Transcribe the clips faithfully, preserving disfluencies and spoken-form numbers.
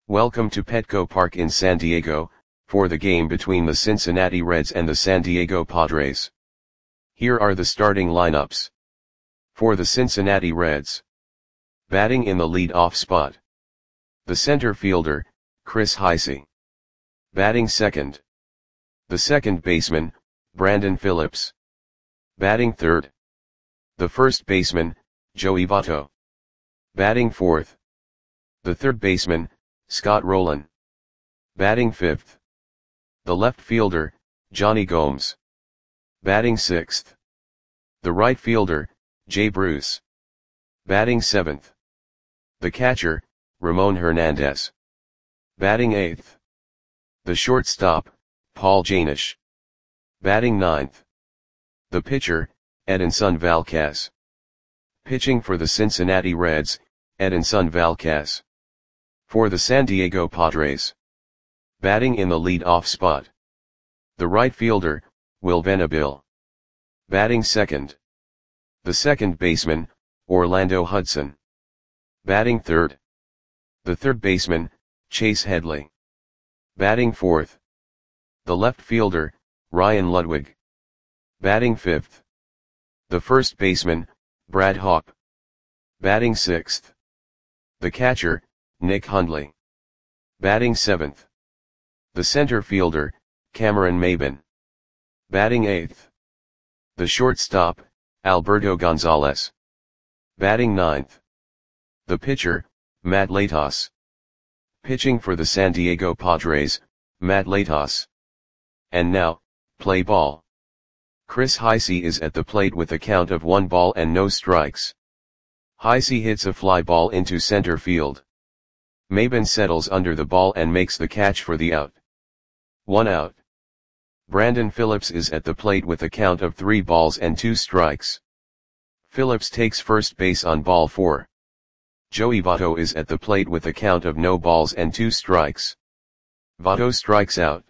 Welcome to Petco Park in San Diego, for the game between the Cincinnati Reds and the San Diego Padres. Here are the starting lineups. For the Cincinnati Reds. Batting in the lead-off spot. The center fielder, Chris Heisey. Batting second. The second baseman, Brandon Phillips. Batting third. The first baseman, Joey Votto. Batting fourth. The third baseman, Scott Rolen. Batting fifth. The left fielder, Jonny Gomes. Batting sixth. The right fielder, Jay Bruce. Batting seventh. The catcher, Ramon Hernandez. Batting eighth. The shortstop, Paul Janish. Batting ninth. The pitcher, Edinson Valquez. Pitching for the Cincinnati Reds, Edinson Valquez. For the San Diego Padres. Batting in the lead-off spot. The right fielder, Will Venable. Batting second. The second baseman, Orlando Hudson. Batting third. The third baseman, Chase Headley. Batting fourth. The left fielder, Ryan Ludwig. Batting fifth. The first baseman, Brad Hawpe. Batting sixth. The catcher, Nick Hundley. Batting seventh. The center fielder, Cameron Maybin. Batting eighth. The shortstop, Alberto Gonzalez. Batting ninth. The pitcher, Matt Latos. Pitching for the San Diego Padres, Matt Latos. And now, play ball. Chris Heisey is at the plate with a count of one ball and no strikes. Heisey hits a fly ball into center field. Maybin settles under the ball and makes the catch for the out. One out. Brandon Phillips is at the plate with a count of three balls and two strikes. Phillips takes first base on ball four. Joey Votto is at the plate with a count of no balls and two strikes. Votto strikes out.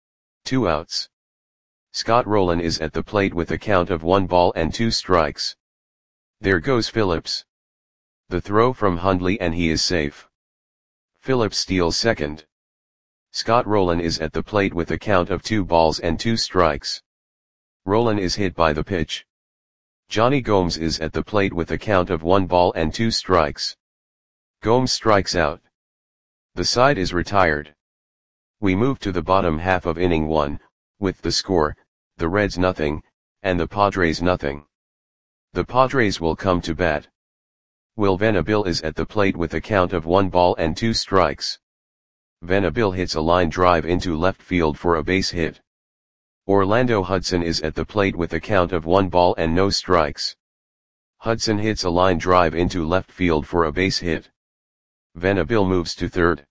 Two outs. Scott Rolen is at the plate with a count of one ball and two strikes. There goes Phillips. The throw from Hundley and he is safe. Phillips steals second. Scott Rolen is at the plate with a count of two balls and two strikes. Rolen is hit by the pitch. Jonny Gomes is at the plate with a count of one ball and two strikes. Gomes strikes out. The side is retired. We move to the bottom half of inning one, with the score, the Reds nothing, and the Padres nothing. The Padres will come to bat. Will Venable is at the plate with a count of one ball and two strikes. Venable hits a line drive into left field for a base hit. Orlando Hudson is at the plate with a count of one ball and no strikes. Hudson hits a line drive into left field for a base hit. Venable moves to third.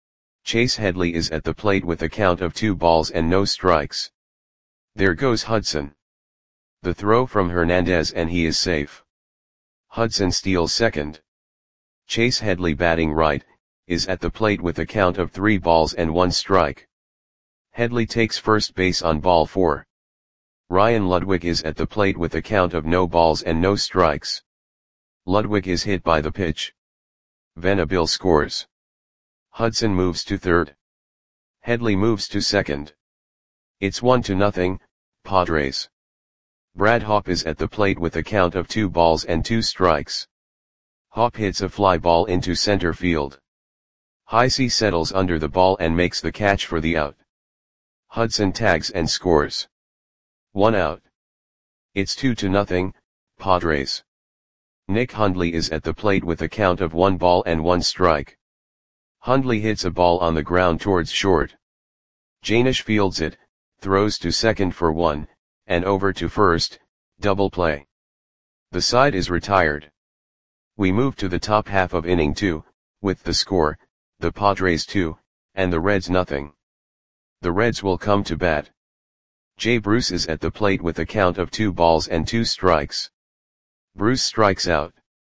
Chase Headley is at the plate with a count of two balls and no strikes. There goes Hudson. The throw from Hernandez and he is safe. Hudson steals second. Chase Headley, batting right, is at the plate with a count of three balls and one strike. Headley takes first base on ball four. Ryan Ludwig is at the plate with a count of no balls and no strikes. Ludwig is hit by the pitch. Venable scores. Hudson moves to third. Headley moves to second. It's one to nothing, Padres. Brad Hawpe is at the plate with a count of two balls and two strikes. Hawpe hits a fly ball into center field. Heisey settles under the ball and makes the catch for the out. Hudson tags and scores. One out. It's two to nothing, Padres. Nick Hundley is at the plate with a count of one ball and one strike. Hundley hits a ball on the ground towards short. Janish fields it, throws to second for one, and over to first, double play. The side is retired. We move to the top half of inning two, with the score, the Padres two, and the Reds nothing. The Reds will come to bat. Jay Bruce is at the plate with a count of two balls and two strikes. Bruce strikes out.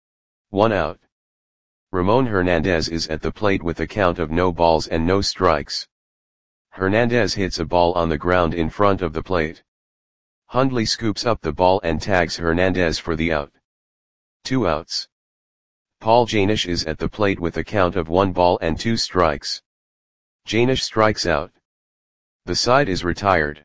One out. Ramon Hernandez is at the plate with a count of no balls and no strikes. Hernandez hits a ball on the ground in front of the plate. Hundley scoops up the ball and tags Hernandez for the out. Two outs. Paul Janish is at the plate with a count of one ball and two strikes. Janish strikes out. The side is retired.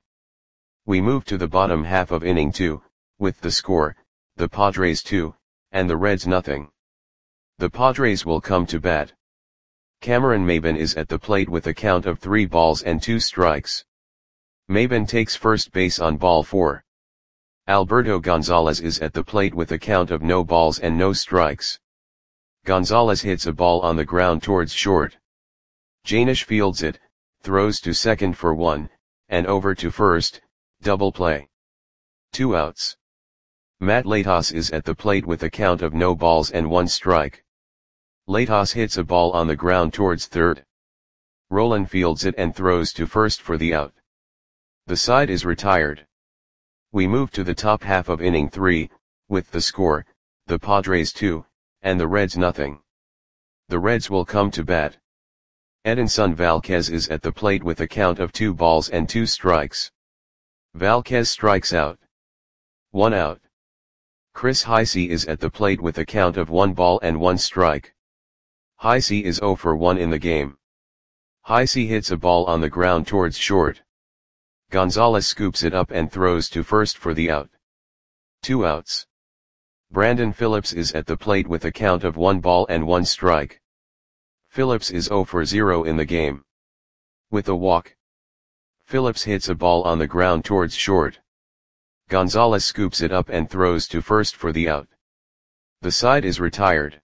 We move to the bottom half of inning two, with the score, the Padres two, and the Reds nothing. The Padres will come to bat. Cameron Maybin is at the plate with a count of three balls and two strikes. Maybin takes first base on ball four. Alberto Gonzalez is at the plate with a count of no balls and no strikes. Gonzalez hits a ball on the ground towards short. Janish fields it, throws to second for one, and over to first, double play. Two outs. Matt Latos is at the plate with a count of no balls and one strike. Latos hits a ball on the ground towards third. Rolen fields it and throws to first for the out. The side is retired. We move to the top half of inning three, with the score, the Padres two, and the Reds nothing. The Reds will come to bat. Edinson Valquez is at the plate with a count of two balls and two strikes. Valquez strikes out. One out. Chris Heise is at the plate with a count of one ball and one strike. Heise is zero for one in the game. Heise hits a ball on the ground towards short. Gonzalez scoops it up and throws to first for the out. Two outs. Brandon Phillips is at the plate with a count of one ball and one strike. Phillips is zero for zero in the game. With a walk. Phillips hits a ball on the ground towards short. Gonzalez scoops it up and throws to first for the out. The side is retired.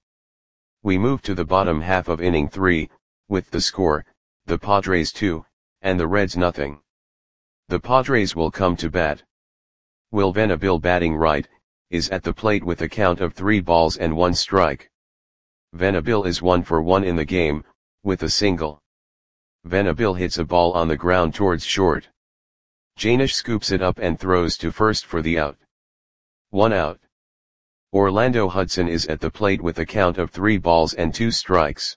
We move to the bottom half of inning three, with the score, the Padres two, and the Reds nothing. The Padres will come to bat. Will Venable, batting right, is at the plate with a count of three balls and one strike. Venable is one for one in the game, with a single. Venable hits a ball on the ground towards short. Janish scoops it up and throws to first for the out. One out. Orlando Hudson is at the plate with a count of three balls and two strikes.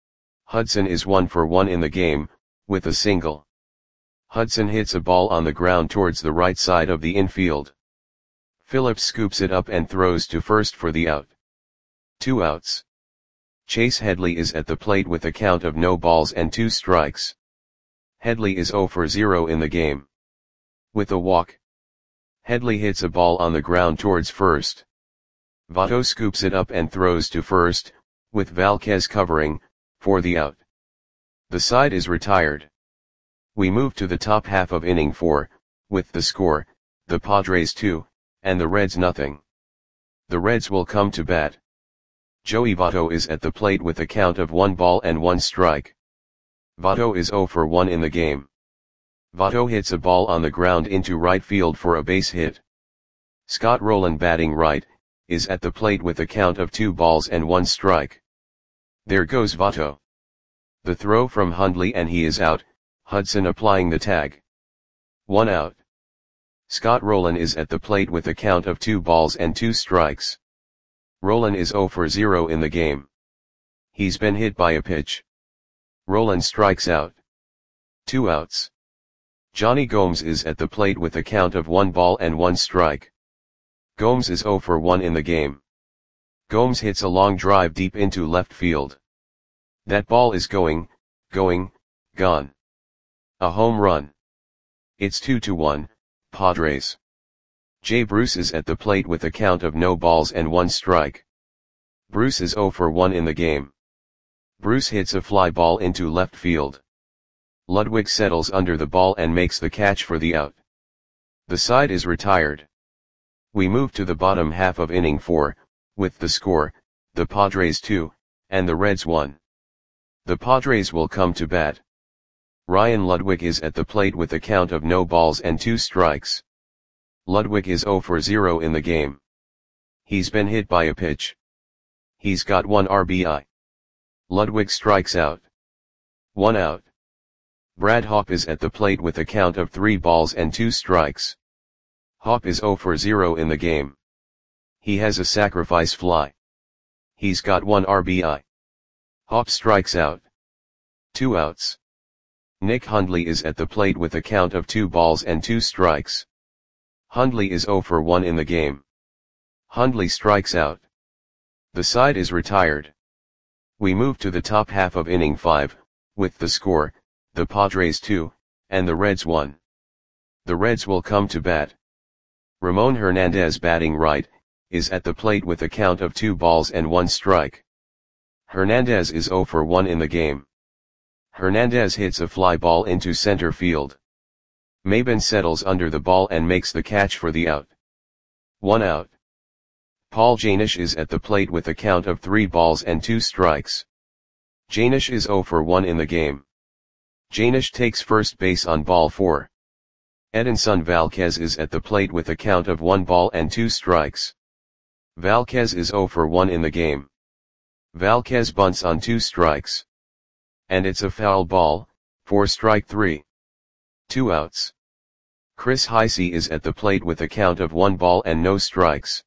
Hudson is one for one in the game, with a single. Hudson hits a ball on the ground towards the right side of the infield. Phillips scoops it up and throws to first for the out. Two outs. Chase Headley is at the plate with a count of no balls and two strikes. Headley is zero for zero in the game. With a walk. Headley hits a ball on the ground towards first. Votto scoops it up and throws to first, with Valquez covering, for the out. The side is retired. We move to the top half of inning four, with the score, the Padres two, and the Reds nothing. The Reds will come to bat. Joey Votto is at the plate with a count of one ball and one strike. Votto is zero for one in the game. Votto hits a ball on the ground into right field for a base hit. Scott Rolen, batting right, is at the plate with a count of two balls and one strike. There goes Votto. The throw from Hundley and he is out, Hudson applying the tag. One out. Scott Rolen is at the plate with a count of two balls and two strikes. Rolen is zero for zero in the game. He's been hit by a pitch. Rolen strikes out. Two outs. Johnny Gomes is at the plate with a count of one ball and one strike. Gomes is zero for one in the game. Gomes hits a long drive deep into left field. That ball is going, going, gone. A home run. It's two to one, Padres. Jay Bruce is at the plate with a count of no balls and one strike. Bruce is zero for one in the game. Bruce hits a fly ball into left field. Ludwig settles under the ball and makes the catch for the out. The side is retired. We move to the bottom half of inning four, with the score, the Padres two, and the Reds one. The Padres will come to bat. Ryan Ludwig is at the plate with a count of no balls and two strikes. Ludwig is zero for zero in the game. He's been hit by a pitch. He's got one R B I. Ludwig strikes out. One out. Brad Hawpe is at the plate with a count of three balls and two strikes. Hawpe is zero for zero in the game. He has a sacrifice fly. He's got one R B I. Hawpe strikes out. Two outs. Nick Hundley is at the plate with a count of two balls and two strikes. Hundley is zero for one in the game. Hundley strikes out. The side is retired. We move to the top half of inning five, with the score, the Padres two, and the Reds one. The Reds will come to bat. Ramon Hernandez, batting right, is at the plate with a count of two balls and one strike. Hernandez is zero for one in the game. Hernandez hits a fly ball into center field. Maben settles under the ball and makes the catch for the out. One out. Paul Janish is at the plate with a count of three balls and two strikes. Janish is zero for one in the game. Janish takes first base on ball four. Edinson Valquez is at the plate with a count of one ball and two strikes. Valquez is zero for one in the game. Valquez bunts on two strikes. And it's a foul ball, for strike three. Two outs. Chris Heisey is at the plate with a count of one ball and no strikes.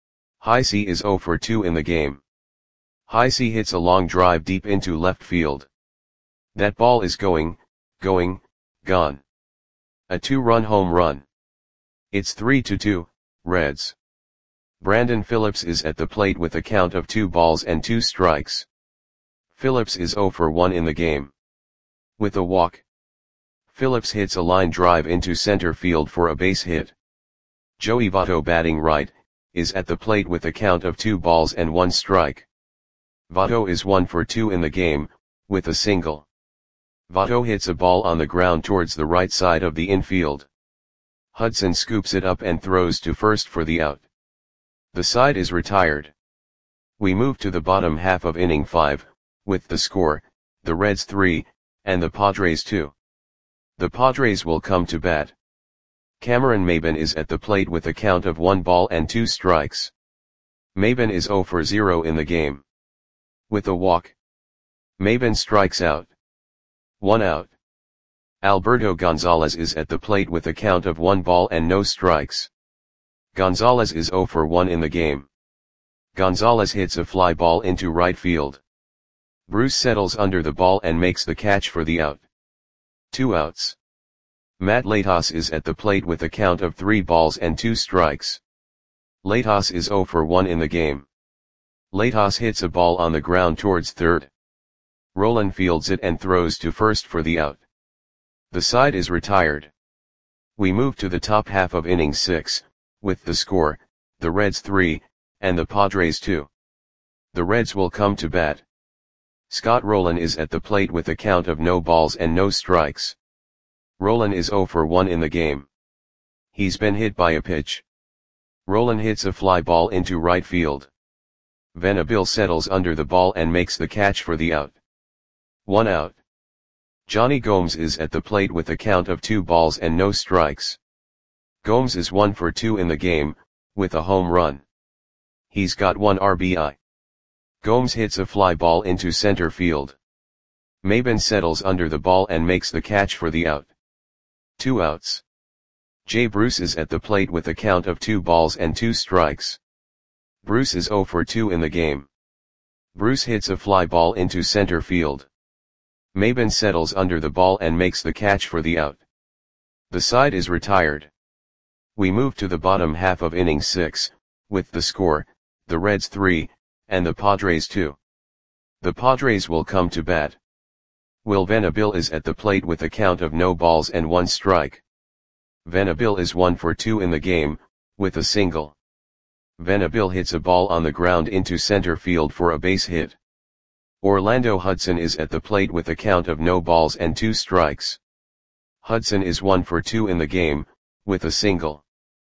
Heisey is zero for two in the game. Heisey hits a long drive deep into left field. That ball is going, going, gone. A two-run home run. It's three to two, Reds. Brandon Phillips is at the plate with a count of two balls and two strikes. Phillips is zero for one in the game. With a walk. Phillips hits a line drive into center field for a base hit. Joey Votto, batting right, is at the plate with a count of two balls and one strike. Votto is one for two in the game, with a single. Votto hits a ball on the ground towards the right side of the infield. Hudson scoops it up and throws to first for the out. The side is retired. We move to the bottom half of inning five, with the score, the Reds three, and the Padres two. The Padres will come to bat. Cameron Maben is at the plate with a count of one ball and two strikes. Maben is zero for zero in the game. With a walk. Maben strikes out. One out. Alberto Gonzalez is at the plate with a count of one ball and no strikes. Gonzalez is zero for one in the game. Gonzalez hits a fly ball into right field. Bruce settles under the ball and makes the catch for the out. Two outs. Matt Latos is at the plate with a count of three balls and two strikes. Latos is zero for one in the game. Latos hits a ball on the ground towards third. Rolen fields it and throws to first for the out. The side is retired. We move to the top half of inning six, with the score, the Reds three, and the Padres two. The Reds will come to bat. Scott Rolen is at the plate with a count of no balls and no strikes. Rolen is zero for one in the game. He's been hit by a pitch. Rolen hits a fly ball into right field. Venable settles under the ball and makes the catch for the out. One out. Johnny Gomes is at the plate with a count of two balls and no strikes. Gomes is one for two in the game, with a home run. He's got one R B I. Gomes hits a fly ball into center field. Maben settles under the ball and makes the catch for the out. Two outs. Jay Bruce is at the plate with a count of two balls and two strikes. Bruce is zero for two in the game. Bruce hits a fly ball into center field. Maben settles under the ball and makes the catch for the out. The side is retired. We move to the bottom half of inning six, with the score, the Reds three, and the Padres two. The Padres will come to bat. Will Venable is at the plate with a count of no balls and one strike. Venable is one for two in the game, with a single. Venable hits a ball on the ground into center field for a base hit. Orlando Hudson is at the plate with a count of no balls and two strikes. Hudson is one for two in the game, with a single.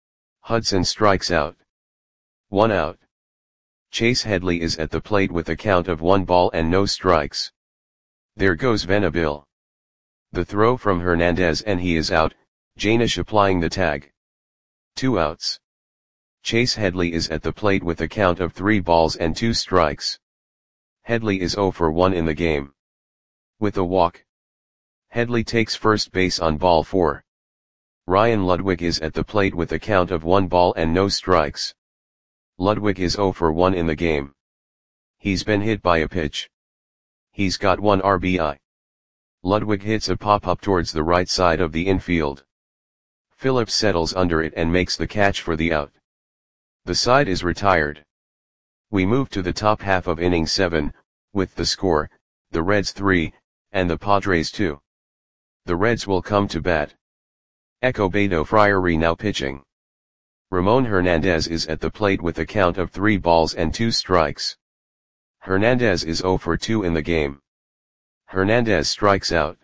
Hudson strikes out. One out. Chase Headley is at the plate with a count of one ball and no strikes. There goes Venable. The throw from Hernandez and he is out, Janish applying the tag. Two outs. Chase Headley is at the plate with a count of three balls and two strikes. Headley is zero for one in the game. With a walk. Headley takes first base on ball four. Ryan Ludwig is at the plate with a count of one ball and no strikes. Ludwig is zero for one in the game. He's been hit by a pitch. He's got one R B I. Ludwig hits a pop-up towards the right side of the infield. Phillips settles under it and makes the catch for the out. The side is retired. We move to the top half of inning seven, with the score, the Reds three, and the Padres two. The Reds will come to bat. Escobedo Friary now pitching. Ramon Hernandez is at the plate with a count of three balls and two strikes. Hernandez is zero for two in the game. Hernandez strikes out.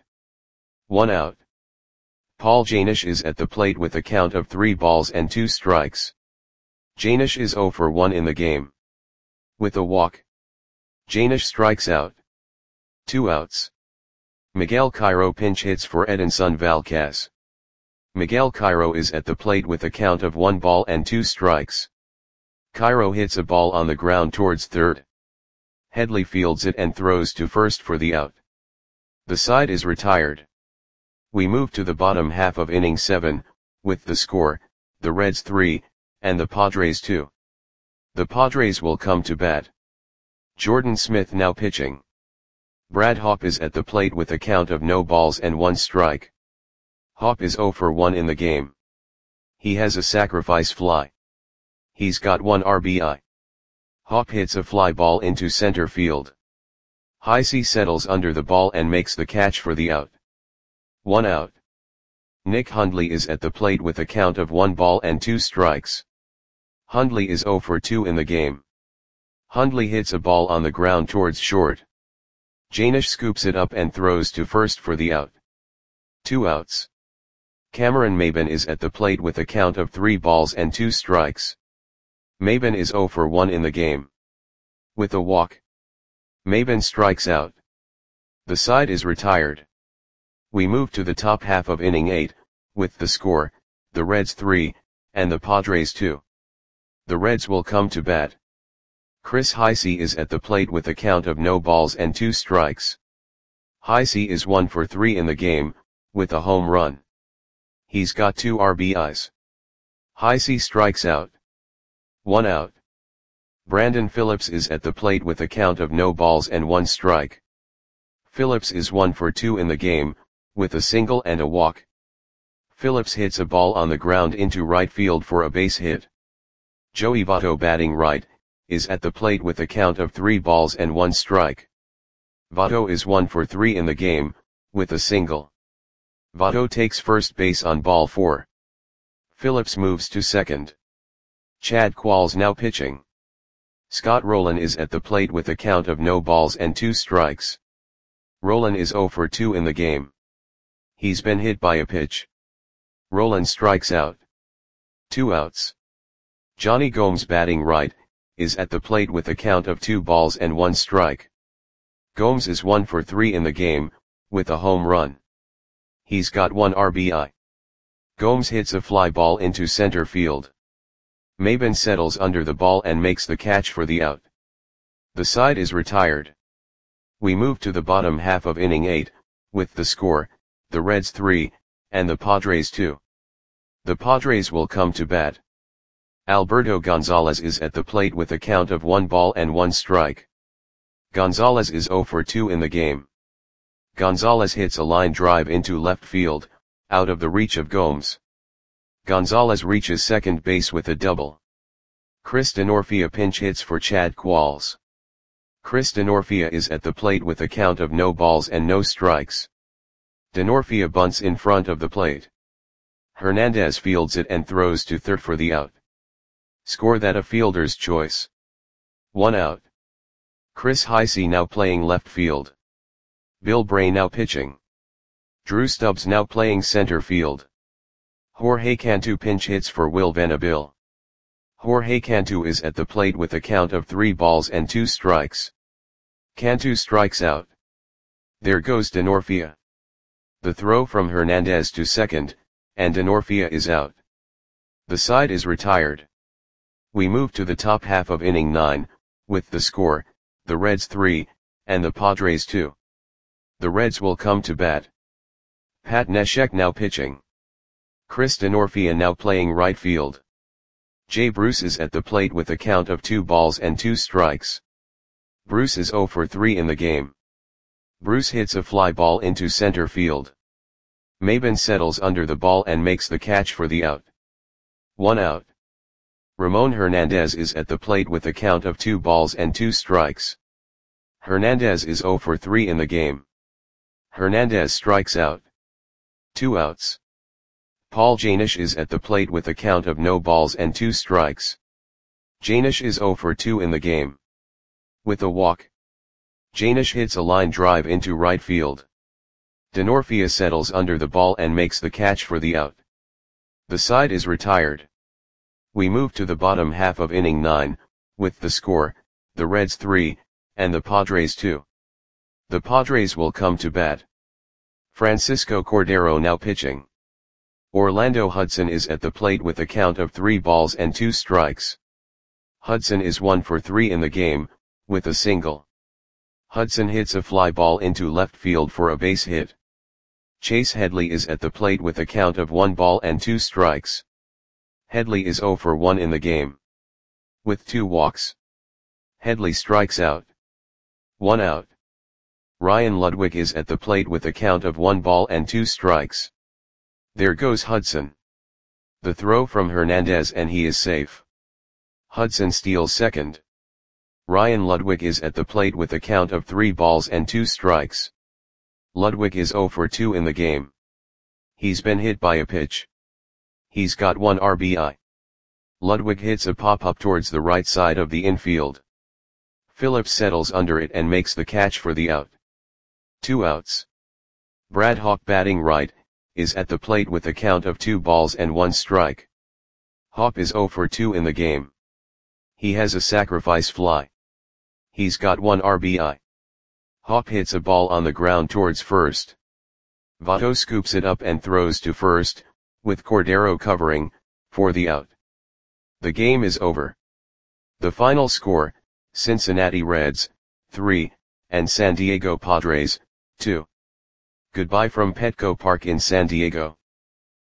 One out. Paul Janish is at the plate with a count of three balls and two strikes. Janish is zero for one in the game. With a walk, Janish strikes out. Two outs. Miguel Cairo pinch hits for Edinson Valquez. Miguel Cairo is at the plate with a count of one ball and two strikes. Cairo hits a ball on the ground towards third. Headley fields it and throws to first for the out. The side is retired. We move to the bottom half of inning seven, with the score, the Reds three, and the Padres two. The Padres will come to bat. Jordan Smith now pitching. Brad Hawpe is at the plate with a count of no balls and one strike. Hawpe is zero for one in the game. He has a sacrifice fly. He's got one R B I. Hawpe hits a fly ball into center field. Heisey settles under the ball and makes the catch for the out. One out. Nick Hundley is at the plate with a count of one ball and two strikes. Hundley is zero for two in the game. Hundley hits a ball on the ground towards short. Janish scoops it up and throws to first for the out. Two outs. Cameron Maybin is at the plate with a count of three balls and two strikes. Maybin is zero for one in the game. With a walk, Maybin strikes out. The side is retired. We move to the top half of inning eight, with the score, the Reds three, and the Padres two. The Reds will come to bat. Chris Heisey is at the plate with a count of no balls and two strikes. Heisey is one for three in the game, with a home run. He's got two R B Is. Heisey strikes out. One out. Brandon Phillips is at the plate with a count of no balls and one strike. Phillips is one for two in the game, with a single and a walk. Phillips hits a ball on the ground into right field for a base hit. Joey Votto batting right, is at the plate with a count of three balls and one strike. Votto is one for three in the game, with a single. Votto takes first base on ball four. Phillips moves to second. Chad Qualls now pitching. Scott Rowland is at the plate with a count of no balls and two strikes. Rowland is zero for two in the game. He's been hit by a pitch. Rowland strikes out. Two outs. Johnny Gomes batting right, is at the plate with a count of two balls and one strike. Gomes is one for three in the game, with a home run. He's got one R B I. Gomes hits a fly ball into center field. Maybin settles under the ball and makes the catch for the out. The side is retired. We move to the bottom half of inning eight, with the score, the Reds three, and the Padres two. The Padres will come to bat. Alberto Gonzalez is at the plate with a count of one ball and one strike. Gonzalez is zero for two in the game. Gonzalez hits a line drive into left field, out of the reach of Gomes. Gonzalez reaches second base with a double. Chris Denorfia pinch hits for Chad Qualls. Chris Denorfia is at the plate with a count of no balls and no strikes. Denorfia bunts in front of the plate. Hernandez fields it and throws to third for the out. Score that a fielder's choice. One out. Chris Heisey now playing left field. Bill Bray now pitching. Drew Stubbs now playing center field. Jorge Cantu pinch hits for Will Venabil. Jorge Cantu is at the plate with a count of three balls and two strikes. Cantu strikes out. There goes Denorfia. The throw from Hernandez to second, and Denorfia is out. The side is retired. We move to the top half of inning nine, with the score, the Reds three, and the Padres two. The Reds will come to bat. Pat Neshek now pitching. Chris Denorfia now playing right field. Jay Bruce is at the plate with a count of two balls and two strikes. Bruce is zero for three in the game. Bruce hits a fly ball into center field. Maybin settles under the ball and makes the catch for the out. One out. Ramon Hernandez is at the plate with a count of two balls and two strikes. Hernandez is zero for three in the game. Hernandez strikes out. Two outs. Paul Janish is at the plate with a count of no balls and two strikes. Janish is zero for two in the game. With a walk. Janish hits a line drive into right field. Denorfia settles under the ball and makes the catch for the out. The side is retired. We move to the bottom half of inning nine, with the score, the Reds three, and the Padres two. The Padres will come to bat. Francisco Cordero now pitching. Orlando Hudson is at the plate with a count of three balls and two strikes. Hudson is one for three in the game, with a single. Hudson hits a fly ball into left field for a base hit. Chase Headley is at the plate with a count of one ball and two strikes. Headley is zero for one in the game. With two walks. Headley strikes out. One out. Ryan Ludwig is at the plate with a count of one ball and two strikes. There goes Hudson. The throw from Hernandez and he is safe. Hudson steals second. Ryan Ludwig is at the plate with a count of three balls and two strikes. Ludwig is zero for two in the game. He's been hit by a pitch. He's got one R B I. Ludwig hits a pop-up towards the right side of the infield. Phillips settles under it and makes the catch for the out. Two outs. Brad Hawk batting right, is at the plate with a count of two balls and one strike. Hawk is zero for two in the game. He has a sacrifice fly. He's got one R B I. Hawk hits a ball on the ground towards first. Votto scoops it up and throws to first, with Cordero covering, for the out. The game is over. The final score, Cincinnati Reds, three, and San Diego Padres, two. Goodbye from Petco Park in San Diego.